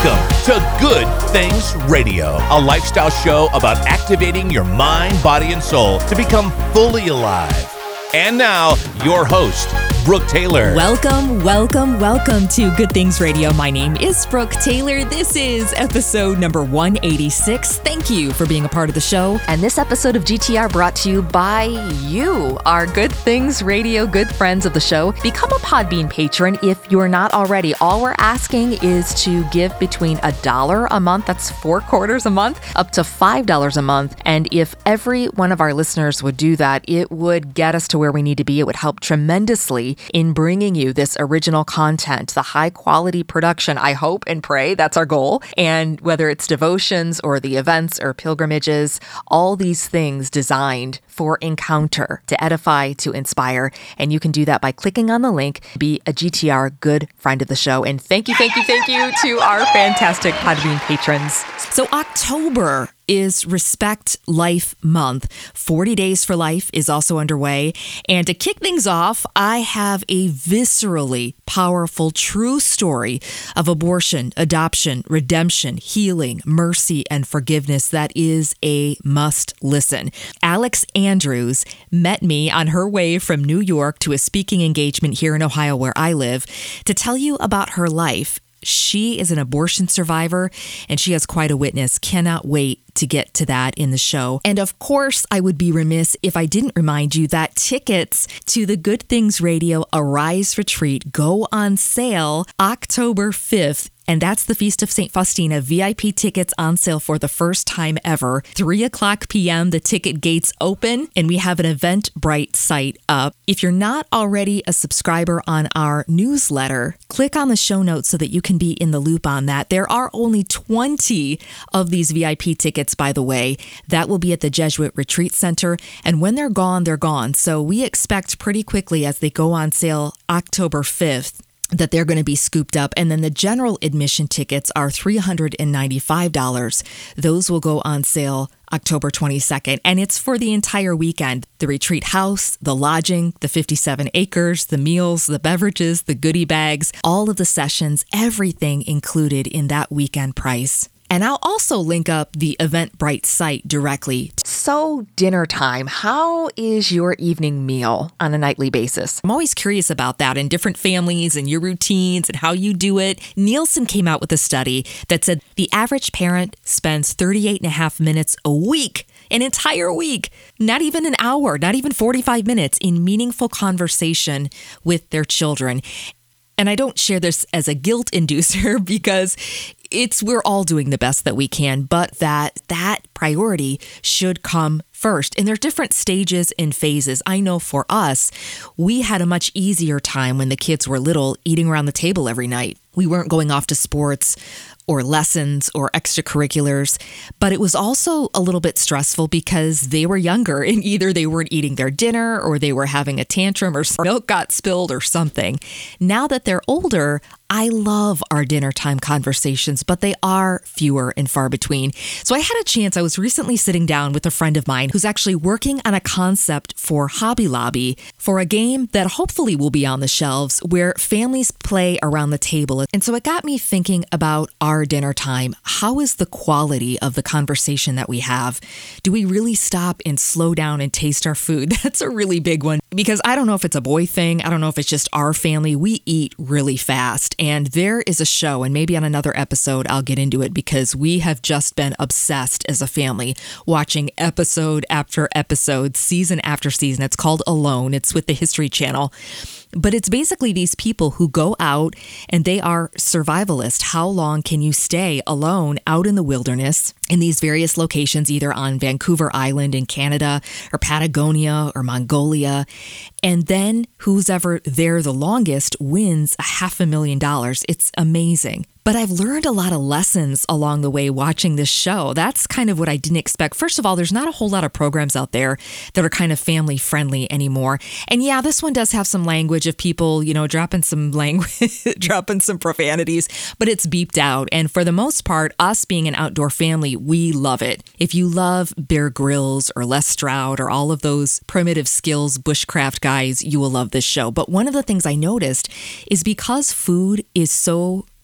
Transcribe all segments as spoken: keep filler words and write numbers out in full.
Welcome to Good Things Radio, a lifestyle show about activating your mind, body, and soul to become fully alive. And now, your host, Brooke Taylor. Welcome, welcome, welcome to Good Things Radio. My name is Brooke Taylor. This is episode number one eighty-six. Thank you for being a part of the show. And this episode of G T R brought to you by you, our Good Things Radio good friends of the show. Become a Podbean patron if you're not already. All we're asking is to give between a dollar a month, that's four quarters a month, up to five dollars a month. And if every one of our listeners would do that, it would get us to where we need to be. It would help tremendously in bringing you this original content, the high quality production, I hope and pray that's our goal. And whether it's devotions or the events or pilgrimages, all these things designed for encounter, to edify, to inspire. And you can do that by clicking on the link, be a G T R good friend of the show. And thank you, thank you, thank you to our fantastic Podbean patrons. So October is Respect Life Month. forty Days for Life is also underway. And to kick things off, I have a viscerally powerful, true story of abortion, adoption, redemption, healing, mercy, and forgiveness that is a must listen. Alex Andrews met me on her way from New York to a speaking engagement here in Ohio where I live to tell you about her life. She is an abortion survivor, and she has quite a witness. Cannot wait to get to that in the show. And of course, I would be remiss if I didn't remind you that tickets to the Good Things Radio Arise Retreat go on sale October fifth. And that's the Feast of Saint Faustina. V I P tickets on sale for the first time ever. three o'clock p.m. the ticket gates open, and we have an Eventbrite site up. If you're not already a subscriber on our newsletter, click on the show notes so that you can be in the loop on that. There are only twenty of these V I P tickets, by the way. That will be at the Jesuit Retreat Center, and when they're gone, they're gone. So we expect pretty quickly as they go on sale October fifth, that they're going to be scooped up. And then the general admission tickets are three hundred ninety-five dollars. Those will go on sale October twenty-second. And it's for the entire weekend. The retreat house, the lodging, the fifty-seven acres, the meals, the beverages, the goodie bags, all of the sessions, everything included in that weekend price. And I'll also link up the Eventbrite site directly. So dinner time, how is your evening meal on a nightly basis? I'm always curious about that in different families and your routines and how you do it. Nielsen came out with a study that said the average parent spends thirty-eight and a half minutes a week, an entire week, not even an hour, not even forty-five minutes in meaningful conversation with their children. And I don't share this as a guilt inducer because it's we're all doing the best that we can, but that that priority should come first. And there are different stages and phases. I know for us, we had a much easier time when the kids were little, eating around the table every night. We weren't going off to sports or lessons or extracurriculars, but it was also a little bit stressful because they were younger and either they weren't eating their dinner or they were having a tantrum or milk got spilled or something. Now that they're older, I love our dinner time conversations, but they are fewer and far between. So I had a chance. I was recently sitting down with a friend of mine who's actually working on a concept for Hobby Lobby for a game that hopefully will be on the shelves where families play around the table. And so it got me thinking about our dinner time. How is the quality of the conversation that we have? Do we really stop and slow down and taste our food? That's a really big one because I don't know if it's a boy thing. I don't know if it's just our family. We eat really fast. And there is a show, and maybe on another episode I'll get into it because we have just been obsessed as a family watching episode after episode, season after season. It's called Alone. It's with the History Channel. But it's basically these people who go out and they are survivalists. How long can you stay alone out in the wilderness in these various locations, either on Vancouver Island in Canada or Patagonia or Mongolia? And then who's ever there the longest wins a half a million dollars. It's amazing. But I've learned a lot of lessons along the way watching this show. That's kind of what I didn't expect. First of all, there's not a whole lot of programs out there that are kind of family friendly anymore. And yeah, this one does have some language of people, you know, dropping some language, dropping some profanities, but it's beeped out. And for the most part, us being an outdoor family, we love it. If you love Bear Grylls or Les Stroud or all of those primitive skills bushcraft guys, you will love this show. But one of the things I noticed is because food is so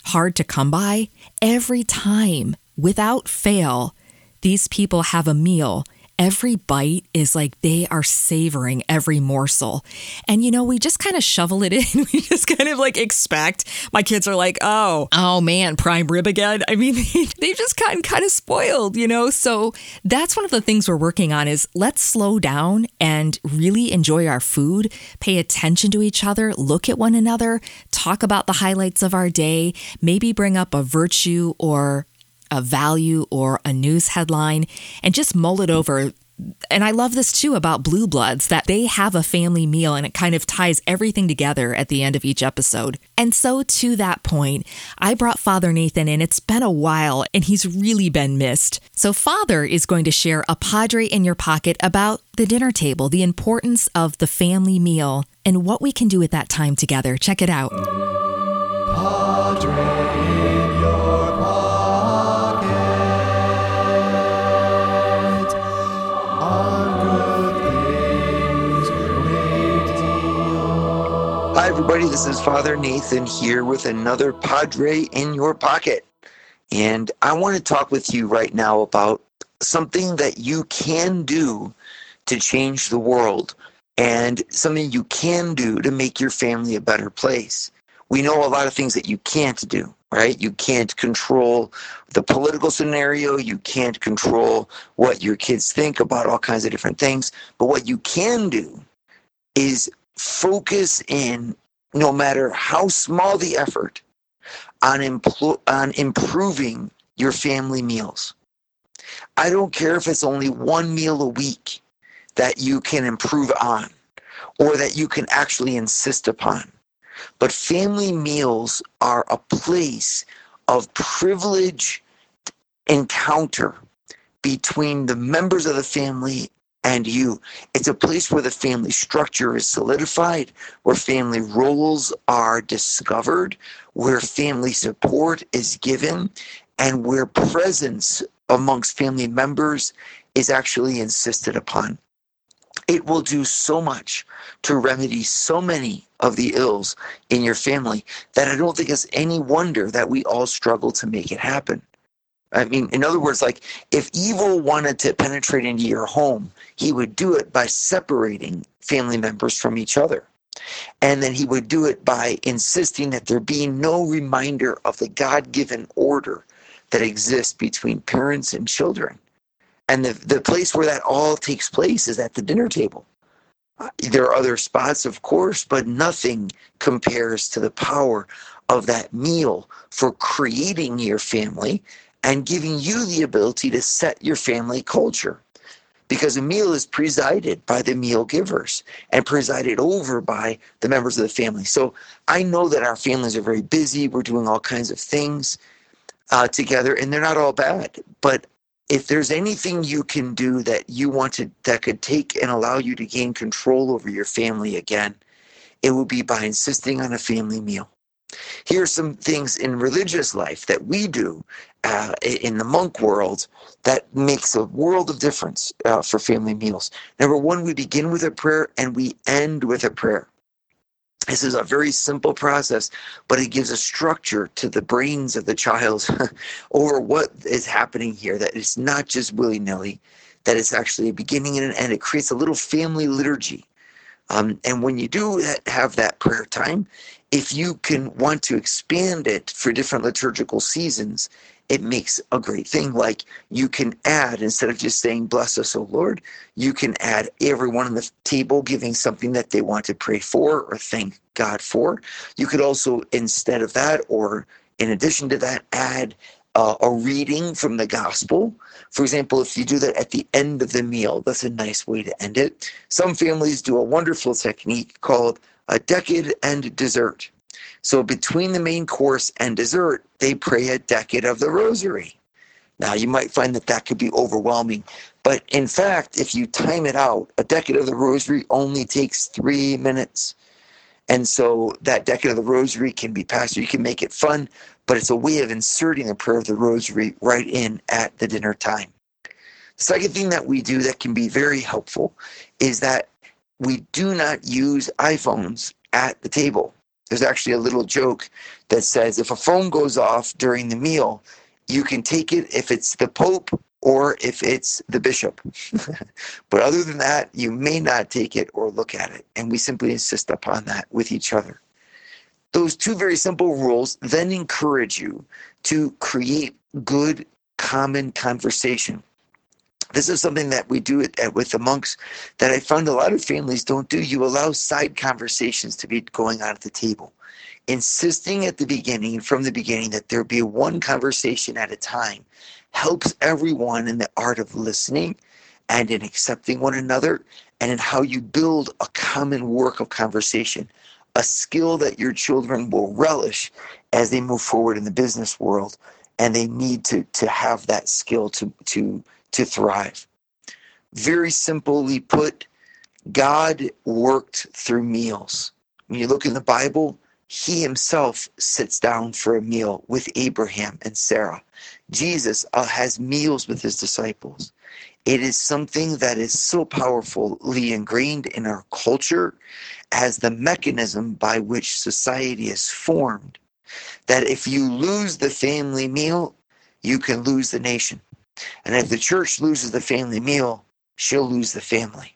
hard to come by, every time, without fail, these people have a meal. Every bite is like they are savoring every morsel. And, you know, we just kind of shovel it in. We just kind of like expect. My kids are like, oh, oh man, prime rib again. I mean, they've just gotten kind of spoiled, you know? So that's one of the things we're working on is let's slow down and really enjoy our food, pay attention to each other, look at one another, talk about the highlights of our day, maybe bring up a virtue or a value or a news headline and just mull it over. And I love this too about Blue Bloods, that they have a family meal and it kind of ties everything together at the end of each episode. And so to that point, I brought Father Nathan in. It's been a while and he's really been missed. So Father is going to share a Padre in your pocket about the dinner table, the importance of the family meal, and what we can do at that time together. Check it out. Padre in your pocket. Hi, everybody. This is Father Nathan here with another Padre in your pocket. And I want to talk with you right now about something that you can do to change the world and something you can do to make your family a better place. We know a lot of things that you can't do, right? You can't control the political scenario. You can't control what your kids think about all kinds of different things. But what you can do is focus in, no matter how small the effort, on, impl- on improving your family meals. I don't care if it's only one meal a week that you can improve on or that you can actually insist upon. But family meals are a place of privilege encounter between the members of the family and you. It's a place where the family structure is solidified, where family roles are discovered, where family support is given, and where presence amongst family members is actually insisted upon. It will do so much to remedy so many of the ills in your family that I don't think it's any wonder that we all struggle to make it happen. I mean, in other words, like if evil wanted to penetrate into your home, he would do it by separating family members from each other. And then he would do it by insisting that there be no reminder of the God-given order that exists between parents and children. And the, the place where that all takes place is at the dinner table. Uh, there are other spots, of course, but nothing compares to the power of that meal for creating your family and giving you the ability to set your family culture. Because a meal is presided by the meal givers and presided over by the members of the family. So I know that our families are very busy. We're doing all kinds of things uh, together, and they're not all bad. But if there's anything you can do that you want to, that could take and allow you to gain control over your family again, it would be by insisting on a family meal. Here are some things in religious life that we do uh, in the monk world that makes a world of difference uh, for family meals. Number one, we begin with a prayer and we end with a prayer. This is a very simple process, but it gives a structure to the brains of the child over what is happening here, that it's not just willy-nilly, that it's actually a beginning and an end. It creates a little family liturgy. Um, and when you do that, have that prayer time, if you can want to expand it for different liturgical seasons, it makes a great thing. Like you can add, instead of just saying, bless us, O Lord, you can add everyone on the table giving something that they want to pray for or thank God for. You could also, instead of that, or in addition to that, add uh, a reading from the gospel. For example, if you do that at the end of the meal, that's a nice way to end it. Some families do a wonderful technique called a decade and dessert. So between the main course and dessert, they pray a decade of the rosary. Now, you might find that that could be overwhelming. But in fact, if you time it out, a decade of the rosary only takes three minutes. And so that decade of the rosary can be passed. You can make it fun, but it's a way of inserting the prayer of the rosary right in at the dinner time. The second thing that we do that can be very helpful is that we do not use iPhones at the table. There's actually a little joke that says if a phone goes off during the meal, you can take it if it's the Pope or if it's the bishop. But other than that, you may not take it or look at it. And we simply insist upon that with each other. Those two very simple rules then encourage you to create good common conversation. This is something that we do at, at, with the monks that I found a lot of families don't do. You allow side conversations to be going on at the table, insisting at the beginning, from the beginning, that there be one conversation at a time helps everyone in the art of listening and in accepting one another and in how you build a common work of conversation, a skill that your children will relish as they move forward in the business world, and they need to, to have that skill to, to, to thrive. Very simply put, God worked through meals. When you look in the Bible, he himself sits down for a meal with Abraham and Sarah. Jesus uh, has meals with his disciples. It is something that is so powerfully ingrained in our culture as the mechanism by which society is formed, that if you lose the family meal, you can lose the nation. And if the church loses the family meal, she'll lose the family.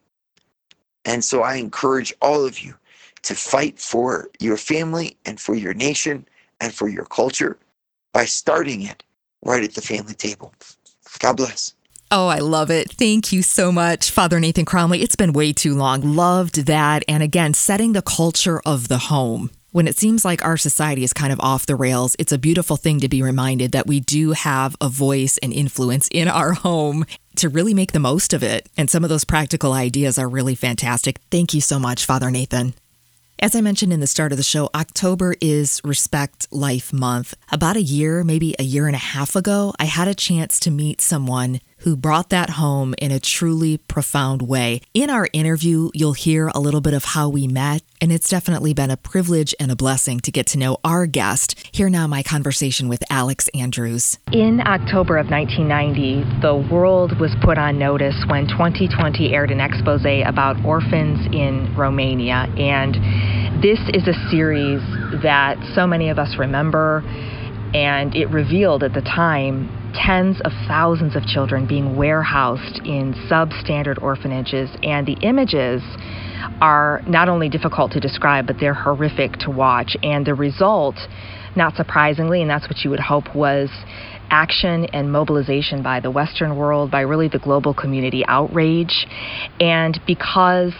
And so I encourage all of you to fight for your family and for your nation and for your culture by starting it right at the family table. God bless. Oh, I love it. Thank you so much, Father Nathan Cromly. It's been way too long. Loved that. And again, setting the culture of the home. When it seems like our society is kind of off the rails, it's a beautiful thing to be reminded that we do have a voice and influence in our home to really make the most of it. And some of those practical ideas are really fantastic. Thank you so much, Father Nathan. As I mentioned in the start of the show, October is Respect Life Month. About a year, maybe a year and a half ago, I had a chance to meet someone who brought that home in a truly profound way. In our interview, you'll hear a little bit of how we met, and it's definitely been a privilege and a blessing to get to know our guest. Here now my conversation with Alex Andrews. In October of nineteen ninety, the world was put on notice when twenty twenty aired an expose about orphans in Romania. And this is a series that so many of us remember, and it revealed at the time tens of thousands of children being warehoused in substandard orphanages. And the images are not only difficult to describe, but they're horrific to watch. And the result, not surprisingly, and that's what you would hope, was action and mobilization by the Western world, by really the global community, outrage. And because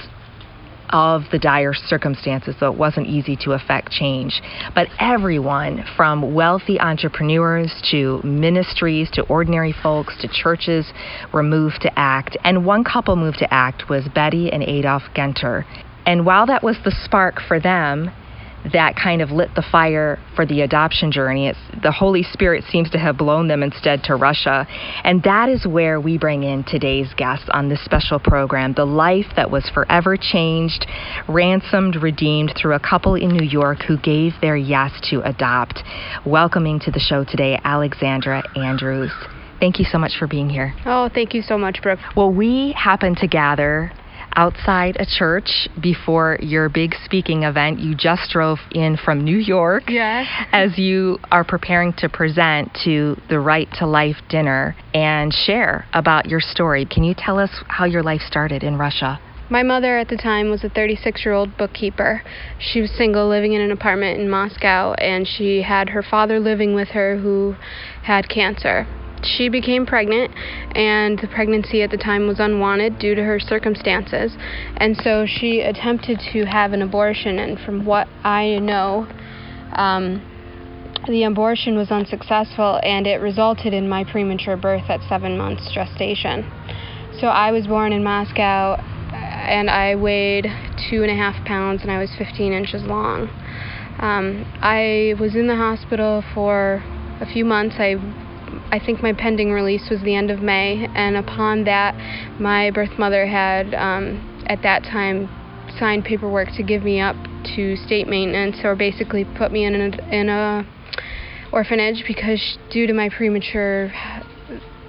of the dire circumstances, so it wasn't easy to effect change. But everyone, from wealthy entrepreneurs to ministries to ordinary folks to churches, were moved to act. And one couple moved to act was Betty and Adolf Genter. And while that was the spark for them, that kind of lit the fire for the adoption journey, It's, the Holy Spirit seems to have blown them instead to Russia. And that is where we bring in today's guest on this special program, the life that was forever changed, ransomed, redeemed through a couple in New York who gave their yes to adopt. Welcoming to the show today, Alexandra Andrews. Thank you so much for being here. Oh, thank you so much, Brooke. Well, we happened to gather outside a church before your big speaking event. You just drove in from New York. Yes. As you are preparing to present to the Right to Life dinner and share about your story. Can you tell us how your life started in Russia? My mother at the time was a thirty-six-year-old bookkeeper. She was single, living in an apartment in Moscow, and she had her father living with her who had cancer. She became pregnant, and the pregnancy at the time was unwanted due to her circumstances. And so she attempted to have an abortion, and from what I know, um, the abortion was unsuccessful, and it resulted in my premature birth at seven months gestation. So I was born in Moscow, and I weighed two and a half pounds, and I was fifteen inches long. Um, I was in the hospital for a few months. I I think my pending release was the end of May, and upon that, my birth mother had, um, at that time, signed paperwork to give me up to state maintenance, or basically put me in a, in a orphanage, because due to my premature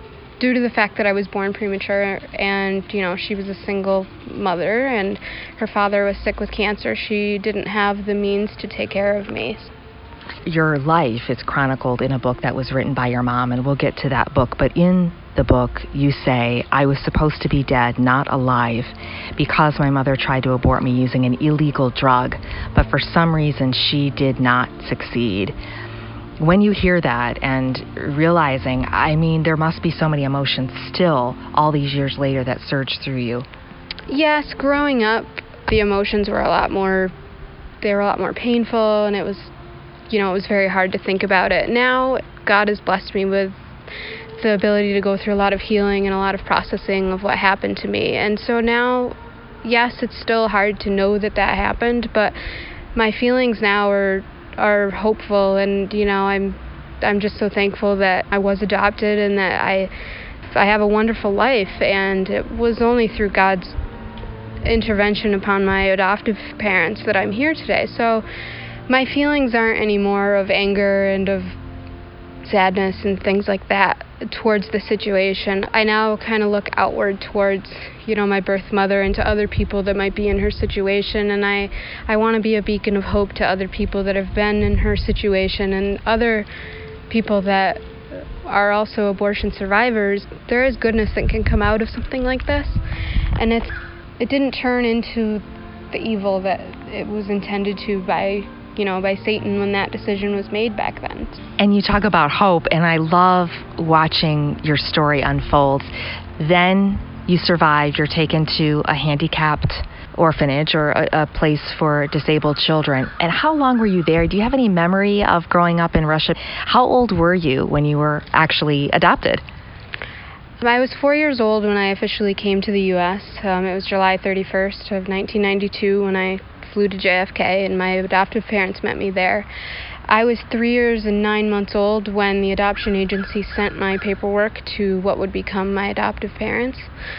due to the fact that I was born premature and, you know, she was a single mother and her father was sick with cancer, she didn't have the means to take care of me. Your life is chronicled in a book that was written by your mom, and we'll get to that book. But in the book, you say, I was supposed to be dead, not alive, because my mother tried to abort me using an illegal drug, but for some reason she did not succeed. When you hear that and realizing, I mean, there must be so many emotions still all these years later that surge through you. Yes, growing up, the emotions were a lot more, they were a lot more painful, and it was, you know, it was very hard to think about it. Now, God has blessed me with the ability to go through a lot of healing and a lot of processing of what happened to me. And so now, yes, it's still hard to know that that happened, but my feelings now are are hopeful, and you know, I'm I'm just so thankful that I was adopted and that I I have a wonderful life, and it was only through God's intervention upon my adoptive parents that I'm here today. So my feelings aren't anymore of anger and of sadness and things like that towards the situation. I now kind of look outward towards, you know, my birth mother and to other people that might be in her situation, and I, I want to be a beacon of hope to other people that have been in her situation and other people that are also abortion survivors. There is goodness that can come out of something like this, and it's it didn't turn into the evil that it was intended to by you know, by Satan when that decision was made back then. And you talk about hope, and I love watching your story unfold. Then you survive, you're taken to a handicapped orphanage or a, a place for disabled children. And how long were you there? Do you have any memory of growing up in Russia? How old were you when you were actually adopted? I was four years old when I officially came to the U S Um, it was July thirty-first of nineteen ninety-two when I flew to J F K, and my adoptive parents met me there. I was three years and nine months old when the adoption agency sent my paperwork to what would become my adoptive parents.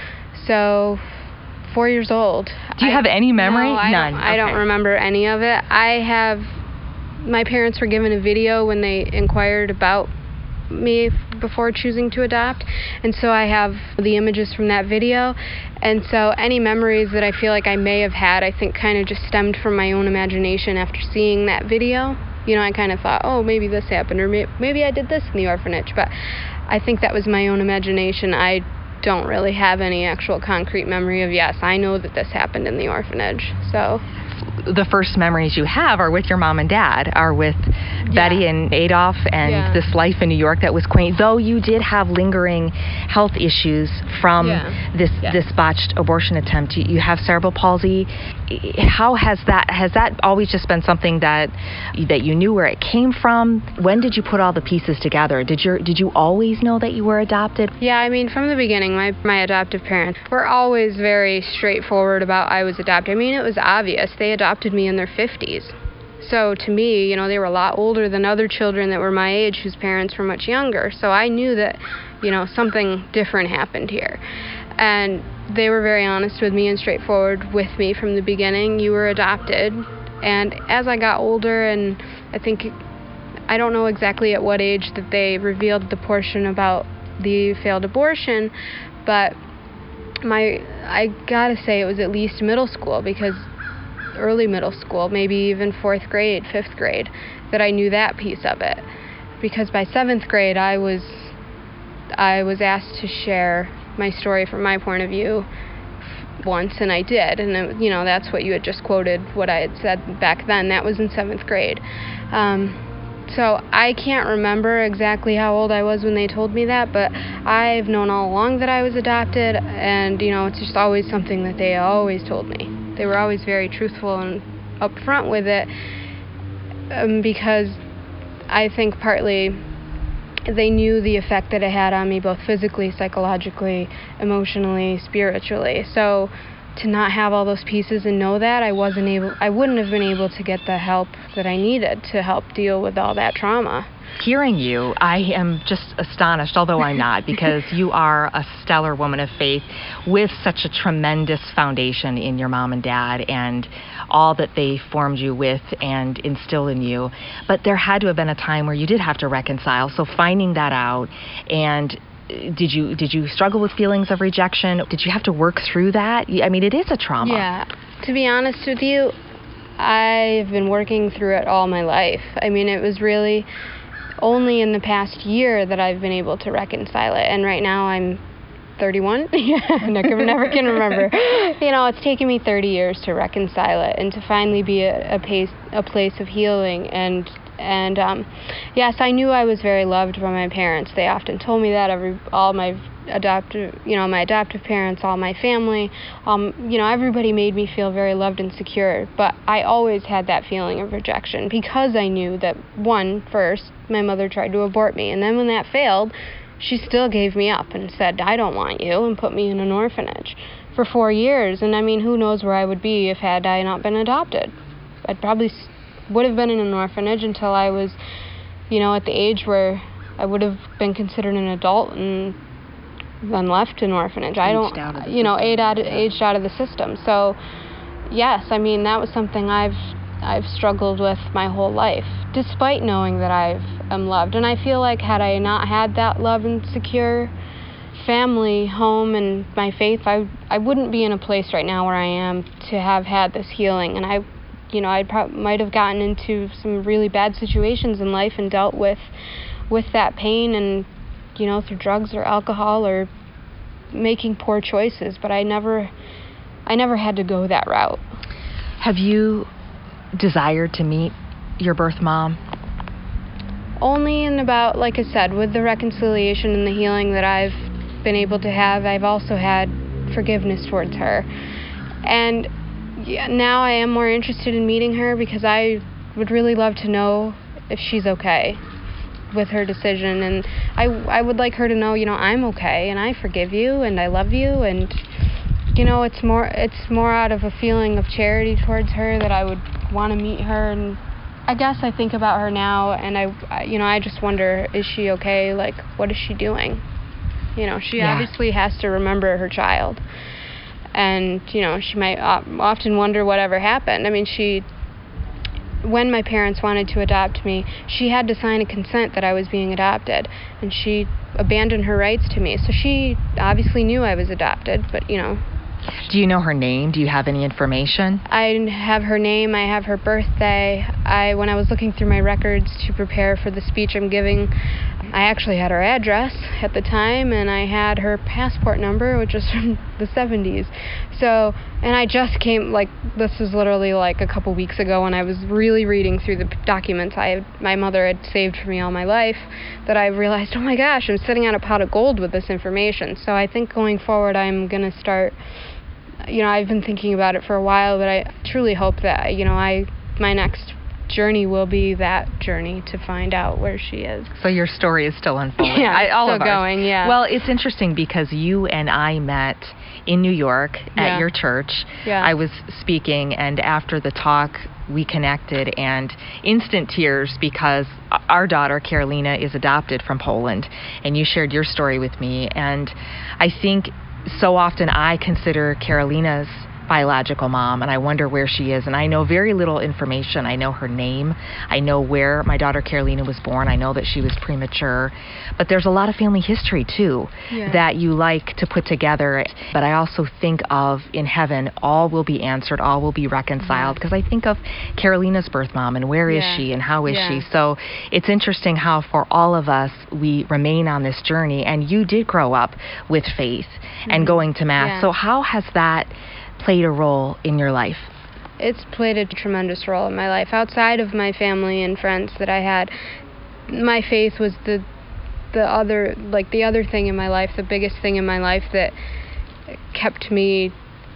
So, four years old. Do you I, have any memory? No, I None. Don't, I okay. don't remember any of it. I have, my parents were given a video when they inquired about me before choosing to adopt, and so I have the images from that video, and so any memories that I feel like I may have had, I think kind of just stemmed from my own imagination after seeing that video. You know, I kind of thought, oh, maybe this happened, or may- maybe I did this in the orphanage, but I think that was my own imagination. I don't really have any actual concrete memory of, yes, I know that this happened in the orphanage, so... The first memories you have are with your mom and dad, are with yeah. Betty and Adolf and yeah. this life in New York that was quaint, though you did have lingering health issues from yeah. this yeah. this botched abortion attempt. You, you have cerebral palsy. How has that, has that always just been something that that you knew where it came from? When did you put all the pieces together? Did you, did you always know that you were adopted? Yeah, I mean, from the beginning, my, my adoptive parents were always very straightforward about I was adopted. I mean, it was obvious. They adopted me in their fifties. So to me, you know, they were a lot older than other children that were my age whose parents were much younger. So I knew that, you know, something different happened here. And they were very honest with me and straightforward with me from the beginning. You were adopted. And as I got older, and I think, I don't know exactly at what age that they revealed the portion about the failed abortion, but my, I gotta say it was at least middle school, because early middle school, maybe even fourth grade, fifth grade, that I knew that piece of it. Because by seventh grade, I was, I was asked to share my story from my point of view once, and I did. And, it, you know, that's what you had just quoted, what I had said back then. That was in seventh grade. Um, so I can't remember exactly how old I was when they told me that, but I've known all along that I was adopted, and, you know, it's just always something that they always told me. They were always very truthful and upfront with it, um, because I think partly they knew the effect that it had on me, both physically, psychologically, emotionally, spiritually. So to not have all those pieces and know that, I wasn't able, I wouldn't have been able to get the help that I needed to help deal with all that trauma. Hearing you, I am just astonished, although I'm not, because you are a stellar woman of faith with such a tremendous foundation in your mom and dad and all that they formed you with and instilled in you. But there had to have been a time where you did have to reconcile. So finding that out and did you did you struggle with feelings of rejection? Did you have to work through that? I mean, it is a trauma. Yeah. To be honest with you, I've been working through it all my life. I mean, it was really only in the past year that I've been able to reconcile it. And right now I'm thirty-one. Yeah, I never, never can remember. You know, it's taken me thirty years to reconcile it and to finally be a, a, pace, a place of healing. And, and um, yes, I knew I was very loved by my parents. They often told me that. Every all my adoptive, you know, my adoptive parents, all my family, um, you know, everybody made me feel very loved and secure. But I always had that feeling of rejection because I knew that, one, first, my mother tried to abort me. And then when that failed, she still gave me up and said, I don't want you, and put me in an orphanage for four years. And I mean, who knows where I would be if had I not been adopted. I'd probably would have been in an orphanage until I was, you know, at the age where I would have been considered an adult and then left an orphanage. I don't, you know, aged out, aged out of the system. So, yes, I mean, that was something I've I've struggled with my whole life, despite knowing that I am loved. And I feel like had I not had that love and secure family, home, and my faith, I I wouldn't be in a place right now where I am to have had this healing. And I, you know, I pro- might have gotten into some really bad situations in life and dealt with with that pain and, you know, through drugs or alcohol or making poor choices. But I never, I never had to go that route. Have you desired to meet your birth mom? Only in about, like I said, with the reconciliation and the healing that I've been able to have, I've also had forgiveness towards her. And yeah, now I am more interested in meeting her because I would really love to know if she's okay with her decision. And I, I would like her to know, you know, I'm okay and I forgive you and I love you. And, you know, it's more, it's more out of a feeling of charity towards her that I would want to meet her. And I guess I think about her now and I, I you know, I just wonder, is she okay? Like, what is she doing? You know, she yeah. obviously has to remember her child. And, you know, she might often wonder whatever happened. I mean, she, when my parents wanted to adopt me, she had to sign a consent that I was being adopted. And she abandoned her rights to me. So she obviously knew I was adopted, but, you know. Do you know her name? Do you have any information? I have her name. I have her birthday. I, when I was looking through my records to prepare for the speech I'm giving, I actually had her address at the time, and I had her passport number, which was from the seventies. So, and I just came, like, this was literally like a couple weeks ago when I was really reading through the documents I had, my mother had saved for me all my life, that I realized, oh my gosh, I'm sitting on a pot of gold with this information. So I think going forward I'm going to start, you know, I've been thinking about it for a while, but I truly hope that, you know, I my next journey will be that journey to find out where she is. So your story is still unfolding. Yeah, I, all still of ours. going, yeah. Well, it's interesting because you and I met in New York at yeah. your church. Yeah. I was speaking, and after the talk, we connected, and instant tears because our daughter, Carolina, is adopted from Poland, and you shared your story with me, and I think so often I consider Carolina's biological mom, and I wonder where she is. And I know very little information. I know her name. I know where my daughter Carolina was born. I know that she was premature. But there's a lot of family history, too, yeah. that you like to put together. But I also think of, in heaven, all will be answered, all will be reconciled. Because yes. I think of Carolina's birth mom, and where yeah. is she, and how is yeah. she? So it's interesting how for all of us, we remain on this journey. And you did grow up with faith mm-hmm. and going to Mass. Yeah. So how has that played a role in your life? It's played a tremendous role in my life. Outside of my family and friends that I had, my faith was the the other, like the other thing in my life, the biggest thing in my life that kept me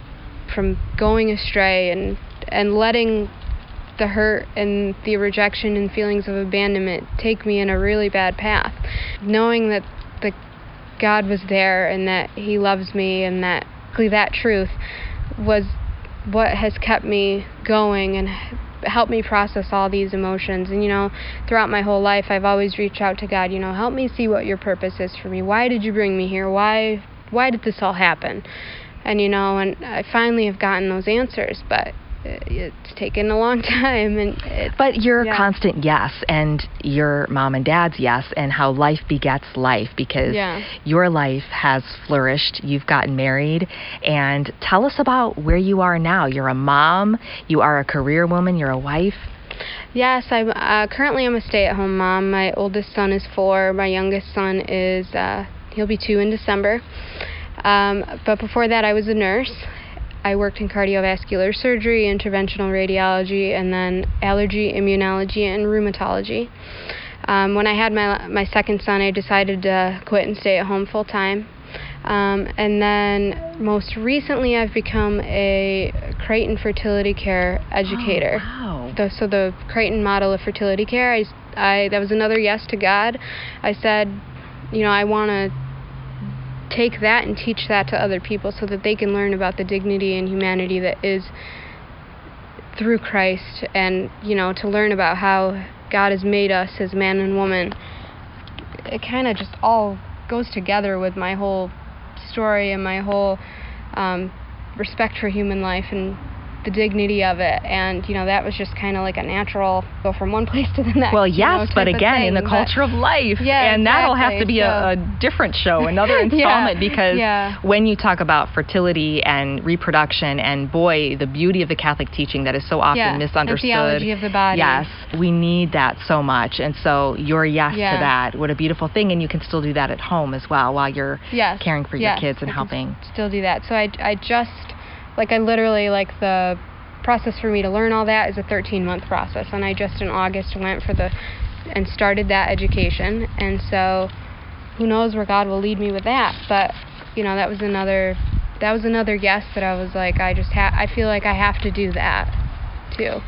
from going astray and and letting the hurt and the rejection and feelings of abandonment take me in a really bad path. Knowing that the God was there and that He loves me and that that truth was what has kept me going and helped me process all these emotions. And, you know, throughout my whole life, I've always reached out to God, you know, help me see what your purpose is for me. Why did you bring me here? Why, why did this all happen? And, you know, and I finally have gotten those answers. But it's taken a long time. And it, But your yeah. constant yes, and your mom and dad's yes, and how life begets life, because Yeah. your life has flourished. You've gotten married. And tell us about where you are now. You're a mom. You are a career woman. You're a wife. Yes, I'm uh, currently I'm a stay-at-home mom. My oldest son is four. My youngest son is uh, he'll be two in December. Um, but before that, I was a nurse. I worked in cardiovascular surgery, interventional radiology, and then allergy, immunology, and rheumatology. Um, when I had my my second son, I decided to quit and stay at home full time. Um, and then most recently, I've become a Creighton fertility care educator. Oh, wow. The, so the Creighton model of fertility care, I, I that was another yes to God. I said, you know, I want to take that and teach that to other people so that they can learn about the dignity and humanity that is through Christ, and, you know, to learn about how God has made us as man and woman. It kind of just all goes together with my whole story and my whole um, respect for human life and the dignity of it. And, you know, that was just kind of like a natural go from one place to the next. Well, you know, yes, type but of again, thing. in the But- culture of life. Yeah, and that'll have to exactly. be a, a different show, another installment, Yeah, because yeah. when you talk about fertility and reproduction, and boy, the beauty of the Catholic teaching that is so often Yeah, and misunderstood. theology of the body. Yes, we need that so much. And so your yes Yeah. to that, what a beautiful thing. And you can still do that at home as well while you're Yes, caring for yes, your kids and I can helping. still do that. So I, I just, like I literally, like the process for me to learn all that is a thirteen month process, and I just in August went for the, and started that education, and so who knows where God will lead me with that, but, you know, that was another, that was another yes that I was like, I just have, I feel like I have to do that, too.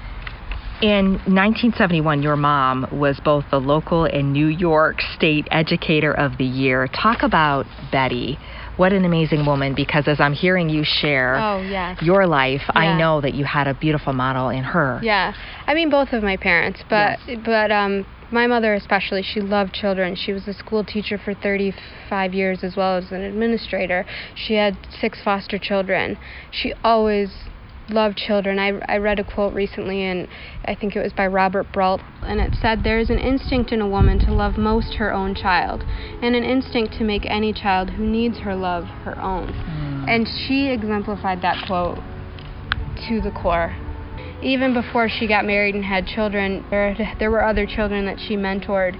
In nineteen seventy-one, your mom was both the local and New York State Educator of the Year. Talk about Betty. What an amazing woman, because as I'm hearing you share Oh, yes. your life, I Yeah. know that you had a beautiful model in her. Yeah, I mean both of my parents, but but um, my mother especially, she loved children. She was a school teacher for thirty-five years as well as an administrator. She had six foster children. She always loved children. I, I read a quote recently, and I think it was by Robert Brault, and it said, "There is an instinct in a woman to love most her own child, and an instinct to make any child who needs her love her own." Mm. And she exemplified that quote to the core. Even before she got married and had children, there, there were other children that she mentored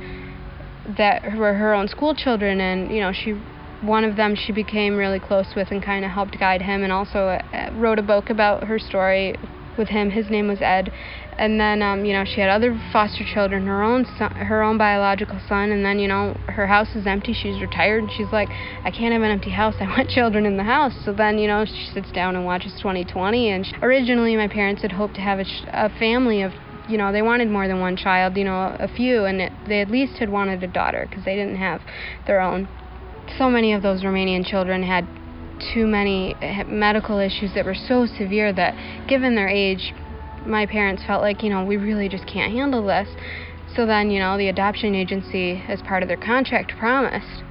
that were her own school children, and, you know, she one of them she became really close with and kind of helped guide him, and also uh, wrote a book about her story with him. His name was Ed. And then, um, you know, she had other foster children, her own son, her own biological son, and then, you know, her house is empty. She's retired, and she's like, I can't have an empty house. I want children in the house. So then, you know, she sits down and watches twenty twenty, and she, originally my parents had hoped to have a, sh- a family of, you know, they wanted more than one child, you know, a few, and it, they at least had wanted a daughter because they didn't have their own. So many of those Romanian children had too many medical issues that were so severe that, given their age, my parents felt like, you know, we really just can't handle this. So then, you know, the adoption agency, as part of their contract, promised,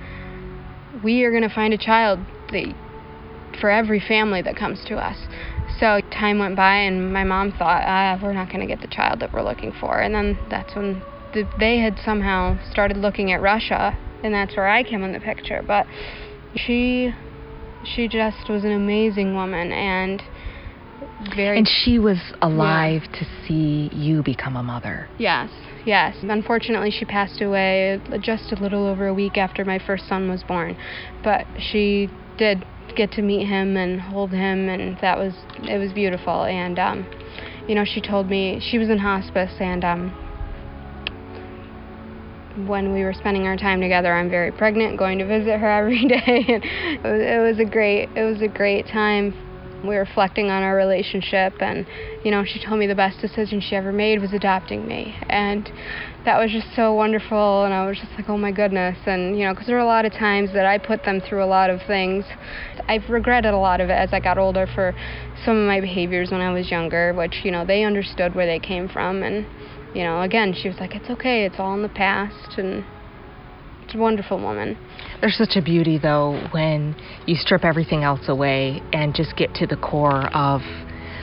we are going to find a child that, for every family that comes to us. So time went by, and my mom thought, ah, we're not going to get the child that we're looking for. And then that's when the, they had somehow started looking at Russia, and that's where I came in the picture. But she, she just was an amazing woman, and very... And she was alive yeah. to see you become a mother. Yes, yes. Unfortunately, she passed away just a little over a week after my first son was born. But she did get to meet him and hold him, and that was, it was beautiful. And, um, you know, she told me, she was in hospice, and um, when we were spending our time together, I'm very pregnant, going to visit her every day. And it was, it was a great, it was a great time. We were reflecting on our relationship, and, you know, she told me the best decision she ever made was adopting me, and that was just so wonderful. And I was just like, oh my goodness. And, you know, because there were a lot of times that I put them through a lot of things. I've regretted a lot of it as I got older for some of my behaviors when I was younger, which, you know, they understood where they came from. And, you know, again, she was like, it's okay, it's all in the past. And it's a wonderful woman. There's such a beauty, though, when you strip everything else away and just get to the core of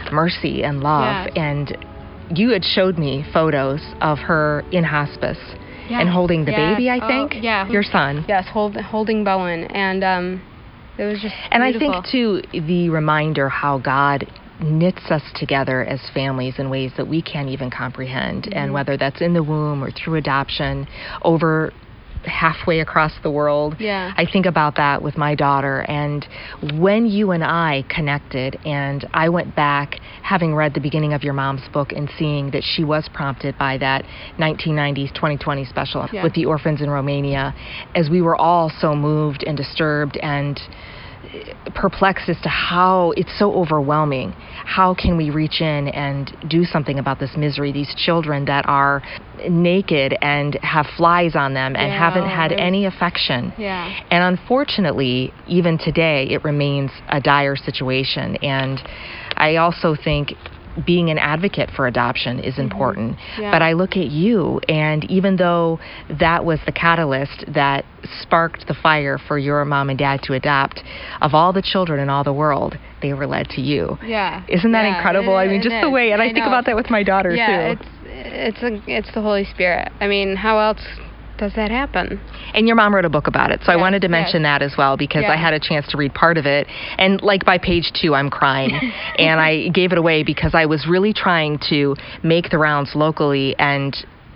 mercy and love. Yes. And you had showed me photos of her in hospice Yes. and holding the Yes. baby, I Oh, think. yeah. Your son. Yes, hold, holding Bowen. And um, it was just And beautiful. I think, too, the reminder how God knits us together as families in ways that we can't even comprehend. Mm-hmm. And whether that's in the womb or through adoption, over halfway across the world. Yeah. I think about that with my daughter. And when you and I connected, and I went back, having read the beginning of your mom's book and seeing that she was prompted by that nineteen nineties twenty twenty special Yeah. with the orphans in Romania, as we were all so moved and disturbed and perplexed as to how it's so overwhelming. How can we reach in and do something about this misery? These children that are naked and have flies on them and Yeah, haven't had it was- any affection. Yeah. And unfortunately, even today, it remains a dire situation. And I also think being an advocate for adoption is important. Yeah. But I look at you, and even though that was the catalyst that sparked the fire for your mom and dad to adopt, of all the children in all the world, they were led to you. Yeah. Isn't that Yeah, incredible? it- I mean, it just the is. way, and I, I think know. about that with my daughter, Yeah, too. it's it's a it's the Holy Spirit. I mean, how else does that happen? And your mom wrote a book about it, so I Yes, wanted to mention yes. that as well, because Yeah. I had a chance to read part of it. And like by page two, I'm crying. And I gave it away because I was really trying to make the rounds locally and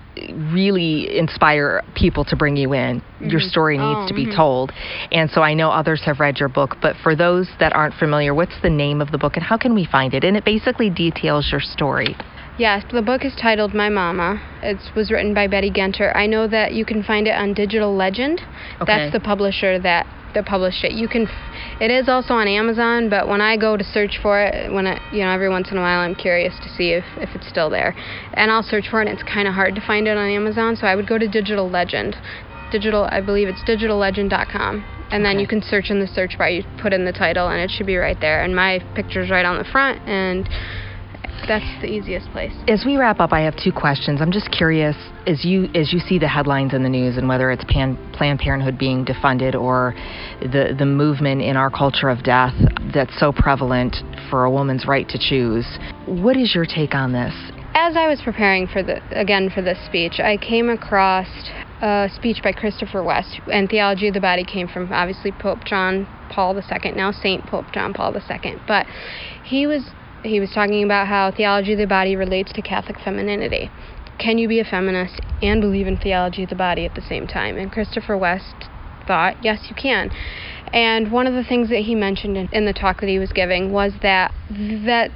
really inspire people to bring you in. Your story needs Oh, to be mhm. told. And so I know others have read your book, but for those that aren't familiar, what's the name of the book and how can we find it? And it basically details your story. Yes, the book is titled My Mama. It was written by Betty Genter. I know that you can find it on Digital Legend. Okay. That's the publisher that, that published it. You can, it is also on Amazon, but when I go to search for it, when it, you know, every once in a while I'm curious to see if, if it's still there. And I'll search for it, and it's kind of hard to find it on Amazon, so I would go to Digital Legend. Digital, I believe it's digital legend dot com. And then Okay. you can search in the search bar, you put in the title, and it should be right there. And my picture's right on the front, and that's the easiest place. As we wrap up, I have two questions. I'm just curious, as you as you see the headlines in the news, and whether it's Pan, Planned Parenthood being defunded or the the movement in our culture of death that's so prevalent for a woman's right to choose, what is your take on this? As I was preparing for the again for this speech, I came across a speech by Christopher West, and Theology of the Body came from obviously Pope John Paul the Second, now Saint Pope John Paul the Second. But he was he was talking about how theology of the body relates to Catholic femininity. Can you be a feminist and believe in theology of the body at the same time? And Christopher West thought, yes, you can. And one of the things that he mentioned in, in the talk that he was giving was that that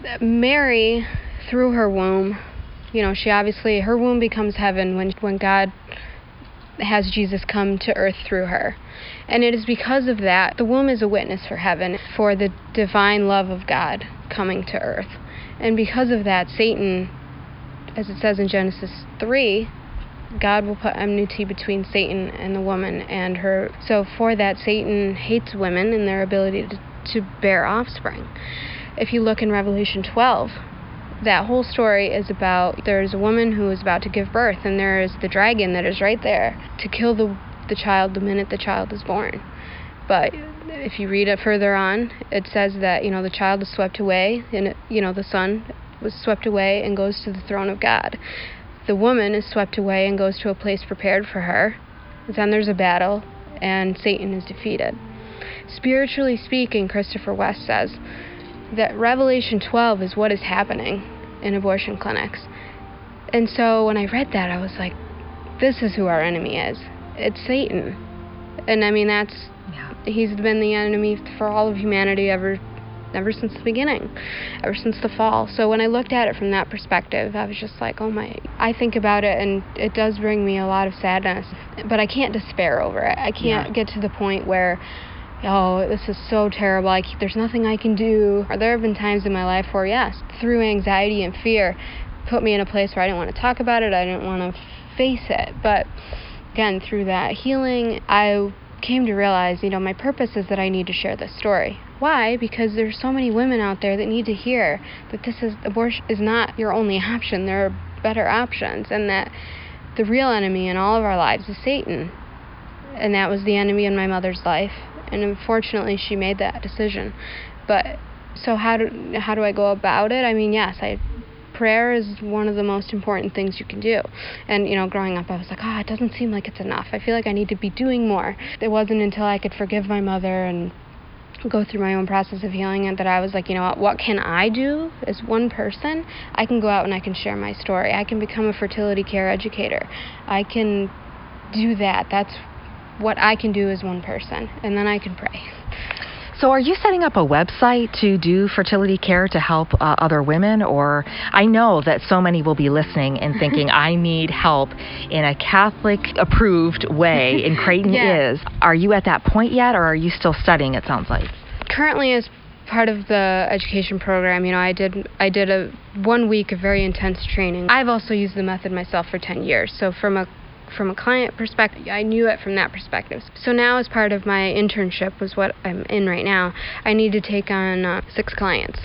Mary, through her womb, you know, she obviously, her womb becomes heaven when when God has Jesus come to earth through her. And it is because of that, the womb is a witness for heaven, for the divine love of God coming to earth. And because of that, Satan, as it says in Genesis three, God will put enmity between Satan and the woman and her. So for that, Satan hates women and their ability to, to bear offspring. If you look in Revelation twelve, that whole story is about, there's a woman who is about to give birth, and there is the dragon that is right there to kill the the child the minute the child is born. But if you read it further on, it says that, you know, the child is swept away, and, it, you know, the son was swept away and goes to the throne of God. The woman is swept away and goes to a place prepared for her. Then there's a battle, and Satan is defeated. Spiritually speaking, Christopher West says that Revelation twelve is what is happening in abortion clinics. And so when I read that, I was like, this is who our enemy is. It's Satan. And I mean, that's, Yeah. he's been the enemy for all of humanity ever ever since the beginning, ever since the fall. So when I looked at it from that perspective, I was just like, oh my, I think about it, and it does bring me a lot of sadness, but I can't despair over it. I can't Yeah. get to the point where, oh, this is so terrible, I, there's nothing I can do. There have been times in my life where, yes, through anxiety and fear, put me in a place where I didn't want to talk about it, I didn't want to face it. But again, through that healing, I came to realize, you know, my purpose is that I need to share this story. Why? Because there's so many women out there that need to hear that this is, abortion is not your only option. There are better options, and that the real enemy in all of our lives is Satan. And that was the enemy in my mother's life. And unfortunately, she made that decision. But So how do how do I go about it? I mean, yes, I prayer is one of the most important things you can do. And, you know, growing up, I was like, oh, it doesn't seem like it's enough. I feel like I need to be doing more. It wasn't until I could forgive my mother and go through my own process of healing and that I was like, you know what, what can I do as one person? I can go out and I can share my story. I can become a fertility care educator. I can do that. That's what I can do as one person. And then I can pray. So are you setting up a website to do fertility care to help uh, other women? Or I know that so many will be listening and thinking, I need help in a Catholic-approved way, and Creighton yeah. is. Are you at that point yet, or are you still studying, it sounds like? Currently, as part of the education program, you know, I did I did a one week of very intense training. I've also used the method myself for ten years. So from a From a client perspective, I knew it from that perspective. So now, as part of my internship, was what I'm in right now, I need to take on uh, six clients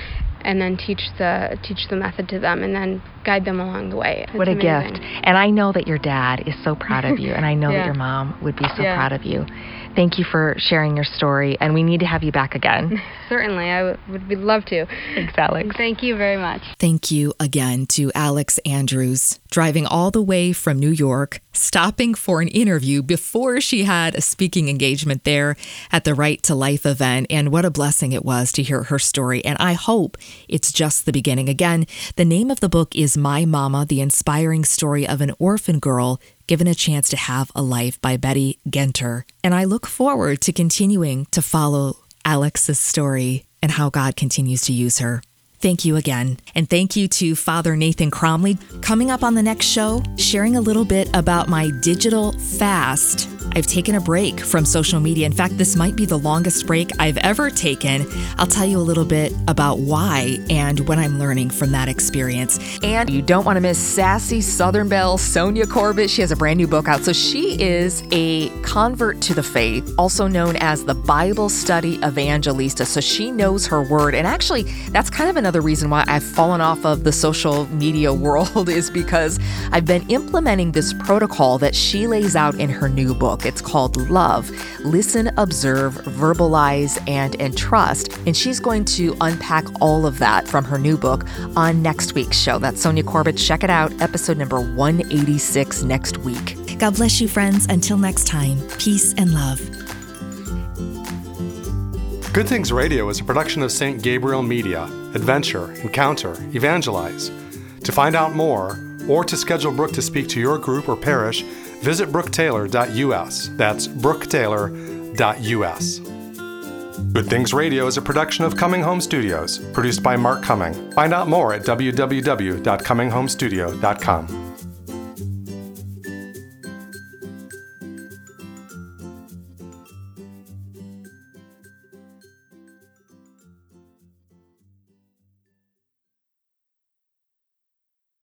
and then teach the teach the method to them and then guide them along the way. It's what a amazing. gift. And I know that your dad is so proud of you, and I know yeah. that your mom would be so yeah. proud of you. Thank you for sharing your story, and we need to have you back again. Certainly, I w- would be love to. Thanks, Alex. Thank you very much. Thank you again to Alex Andrews, driving all the way from New York, stopping for an interview before she had a speaking engagement there at the Right to Life event. And what a blessing it was to hear her story. And I hope it's just the beginning. Again, the name of the book is My Mama, the inspiring story of an orphan girl given a chance to have a life, by Betty Genter. And I look forward to continuing to follow Alex's story and how God continues to use her. Thank you again. And thank you to Father Nathan Cromley. Coming up on the next show, sharing a little bit about my digital fast. I've taken a break from social media. In fact, this might be the longest break I've ever taken. I'll tell you a little bit about why and what I'm learning from that experience. And you don't want to miss sassy Southern Belle Sonia Corbett. She has a brand new book out. So she is a convert to the faith, also known as the Bible Study Evangelista. So she knows her word. And actually, that's kind of another reason why I've fallen off of the social media world, is because I've been implementing this protocol that she lays out in her new book. It's called Love, Listen, Observe, Verbalize, and Entrust. And she's going to unpack all of that from her new book on next week's show. That's Sonia Corbett. Check it out, episode number one eighty-six next week. God bless you, friends. Until next time, peace and love. Good Things Radio is a production of Saint Gabriel Media. Adventure, encounter, evangelize. To find out more, or to schedule Brooke to speak to your group or parish, visit brooke taylor dot u s. That's brooke taylor dot u s. Good Things Radio is a production of Coming Home Studios, produced by Mark Cumming. Find out more at w w w dot coming home studio dot com.